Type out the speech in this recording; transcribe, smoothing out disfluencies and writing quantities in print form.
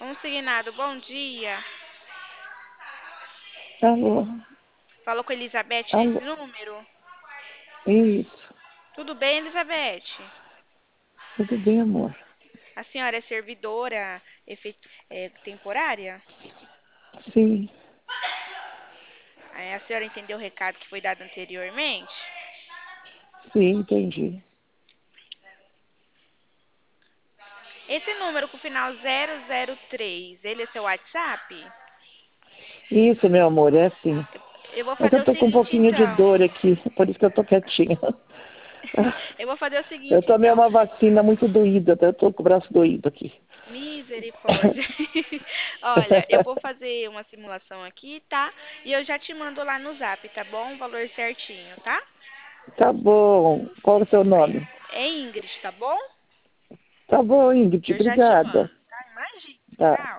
Consignado, bom dia. Alô, Falou com a Elizabeth alô, nesse número? isso, Tudo bem, Elizabeth? tudo bem, amor? A senhora é servidora temporária? Sim, A senhora entendeu o recado que foi dado anteriormente? sim, entendi. Esse número com o final 003, ele é seu WhatsApp? Isso, meu amor, é assim. Eu vou É que fazer eu o tô com um seguinte, pouquinho de então. dor aqui, por isso que eu tô quietinha. Eu vou fazer o Eu seguinte, tomei então. uma vacina muito doída, até eu tô com o braço doído aqui. Misericórdia. Olha, eu vou fazer uma simulação aqui, tá? E eu já te mando lá no Zap, tá bom? O valor certinho, tá? Tá bom, qual é o seu nome? É Ingrid, tá bom? Tá bom, Ingrid, Eu já te obrigada. mando, tá? Imagina. Tá. Tchau.